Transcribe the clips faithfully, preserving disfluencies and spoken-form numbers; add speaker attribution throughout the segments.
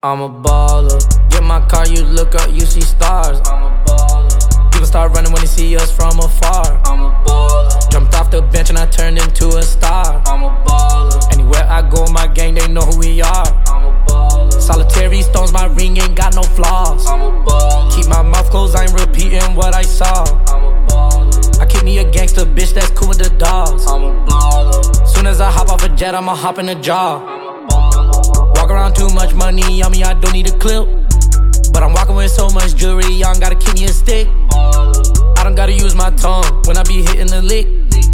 Speaker 1: I'm a baller. Get my car, you look up, you see stars. I'm a baller. People start running when they see us from afar. I'm a baller. Jumped off the bench and I turned into a star. I'm a baller. Anywhere I go, my gang, they know who we are. I'm a baller. Solitary stones, my ring ain't got no flaws. I'm a baller. Keep my mouth closed, I ain't repeating what I saw. I'm a baller. I keep me a gangster bitch that's cool with the dogs. I'm a baller. Soon as I hop off a jet, I'ma hop in the jaw. Walk around too much money on me, I don't need a clip. But I'm walking with so much jewelry, y'all gotta keep me a stick. I don't gotta use my tongue when I be hitting the lick.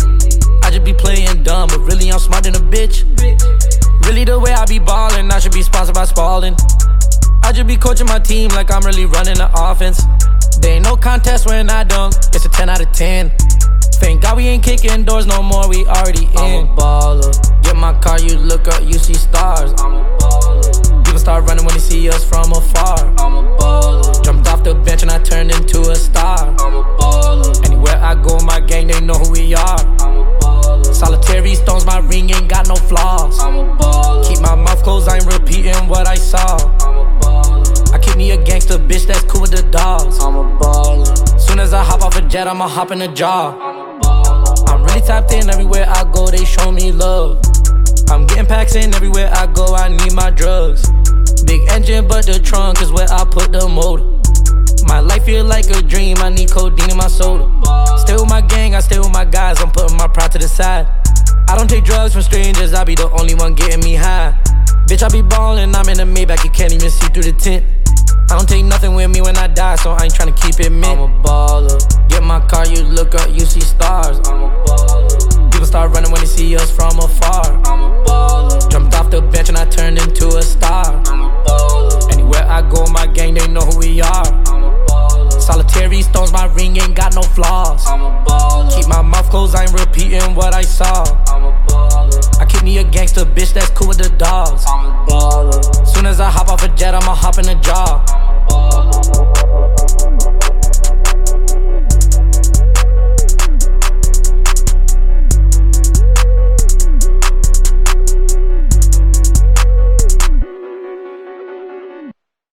Speaker 1: I just be playing dumb, but really I'm smart than a bitch. Really the way I be ballin', I should be sponsored by Spalding. I just be coaching my team like I'm really running the offense. There ain't no contest when I dunk, it's a ten out of ten. Thank God we ain't kicking doors no more, we already in. I'm a baller. Get my car, you look up, you see stars. I'm a baller. People start running when they see us from afar. I'm a baller. Jumped off the bench and I turned into a star. I'm a baller. Anywhere I go, my gang, they know who we are. I'm a baller. Solitary stones, my ring ain't got no flaws. I'm a baller. Keep my mouth closed, I ain't repeating what I saw. I'm a baller. I keep me a gangster bitch that's cool with the dogs. I'm a baller. Soon as I hop off a jet, I'ma hop in the jaw. I'm really tapped in, everywhere I go, they show me love. I'm getting packs in, everywhere I go, I need my drugs. Big engine, but the trunk is where I put the motor. My life feel like a dream, I need codeine in my soda. Stay with my gang, I stay with my guys, I'm putting my pride to the side. I don't take drugs from strangers, I be the only one getting me high. Bitch, I be ballin', I'm in the Maybach, you can't even see through the tint. I don't take nothing with me when I die, so I ain't tryna keep it mint. I'm a baller. Get my car, you look up, you see stars. I'm a baller. People start running when they see us from afar. I'm a baller. Jumped off the bench and I turned into a star. I'm a baller. Anywhere I go, my gang, they know who we are. I'm a baller. Solitary stones, my ring ain't got no flaws. I'm a baller. Keep my mouth closed, I ain't repeating what I saw. I'm a baller. I keep me a gangster bitch that's cool with the dogs. I'm a baller. Soon as I hop off a jet, I'ma hop in the jaw. I'm a baller.